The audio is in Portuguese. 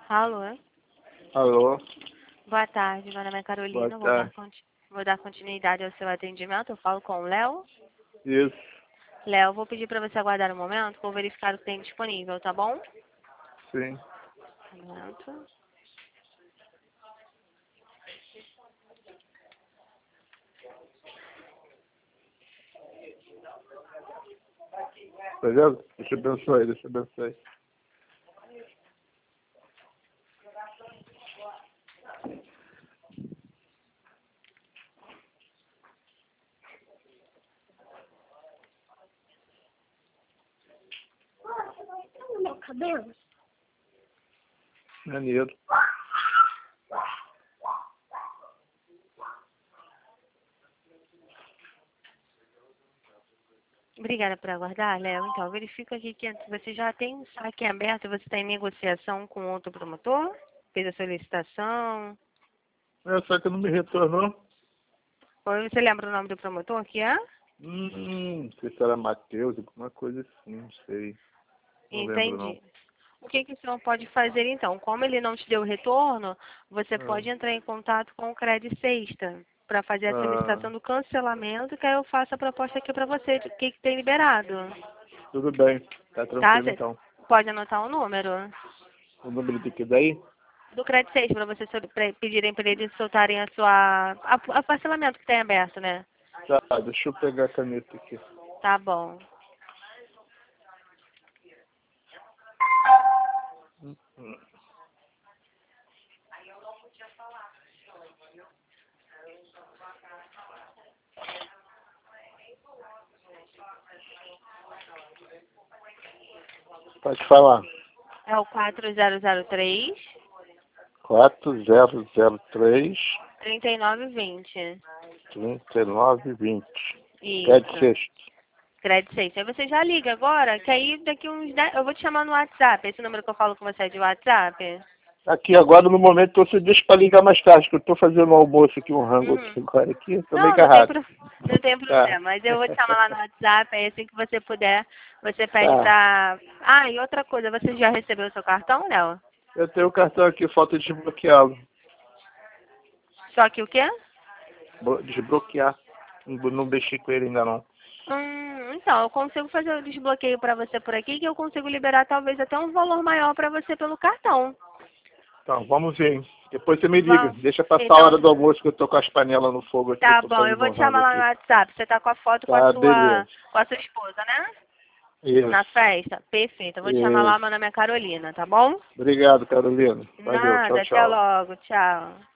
Alô? Alô, Boa tarde, meu nome é boa Carolina. tarde. Vou dar continuidade ao seu atendimento. Eu falo com o Léo. Isso, Léo, vou pedir para você aguardar um momento. Vou verificar o que tem disponível, tá bom? sim. Um momento. Beleza? Deus te abençoe, Deus te abençoe. No meu cabelo? Maneiro. Obrigada por aguardar, Léo. Então, verifica aqui que você já tem um saque aberto. Você está em negociação com outro promotor? Fez a solicitação? Só que não me retornou. Você lembra o nome do promotor que é? Não sei se era Matheus, alguma coisa assim, não sei. Não lembro não. Entendi. O que o senhor pode fazer então? Como ele não te deu retorno, você pode entrar em contato com o Credit Sexta para fazer a solicitação do cancelamento, que aí eu faço a proposta aqui para você de que tem liberado. Tudo bem, tá Tá? tranquilo Você então. pode anotar o número O número de que daí? do Credit Sexta para você pedirem para eles soltarem a parcelamento que tem aberto, né? Tá, deixa eu pegar a caneta aqui. Tá bom. Pode falar. É o 4003 4003 3920. 3920. Pede Isso. sexto. Credit Sexta. Aí você já liga agora, que aí daqui uns 10... Eu vou te chamar no WhatsApp. Esse número que eu falo com você é de WhatsApp? Aqui agora no momento você deixa para ligar mais tarde, que eu tô fazendo um almoço aqui, um rango Uhum. agora aqui, tô meio Não, não tem, agarrado. não tem Tá. problema. Mas eu vou te chamar lá no WhatsApp, aí assim que você puder, você pede Tá. pra... Ah, e outra coisa, você já recebeu o seu cartão, Léo? Eu tenho o cartão aqui, falta desbloqueá-lo. Só que o quê? Desbloquear. Não mexi com ele ainda não. Então, eu consigo fazer o desbloqueio pra você por aqui, que eu consigo liberar talvez até um valor maior pra você pelo cartão. Então, vamos ver. Depois você me liga. Vamos. Deixa passar a Então, hora do almoço que eu tô com as panelas no fogo aqui, eu tá tô bom, eu fazendo vou um te rango chamar lá no aqui. WhatsApp. Você tá com a foto Tá, beleza. com a sua esposa, né? Na Isso. festa? Perfeito. Eu vou te chamar lá, Isso. meu nome é Carolina, tá bom? Obrigado, Carolina. Valeu. Tchau, Nada, até tchau. logo. Tchau.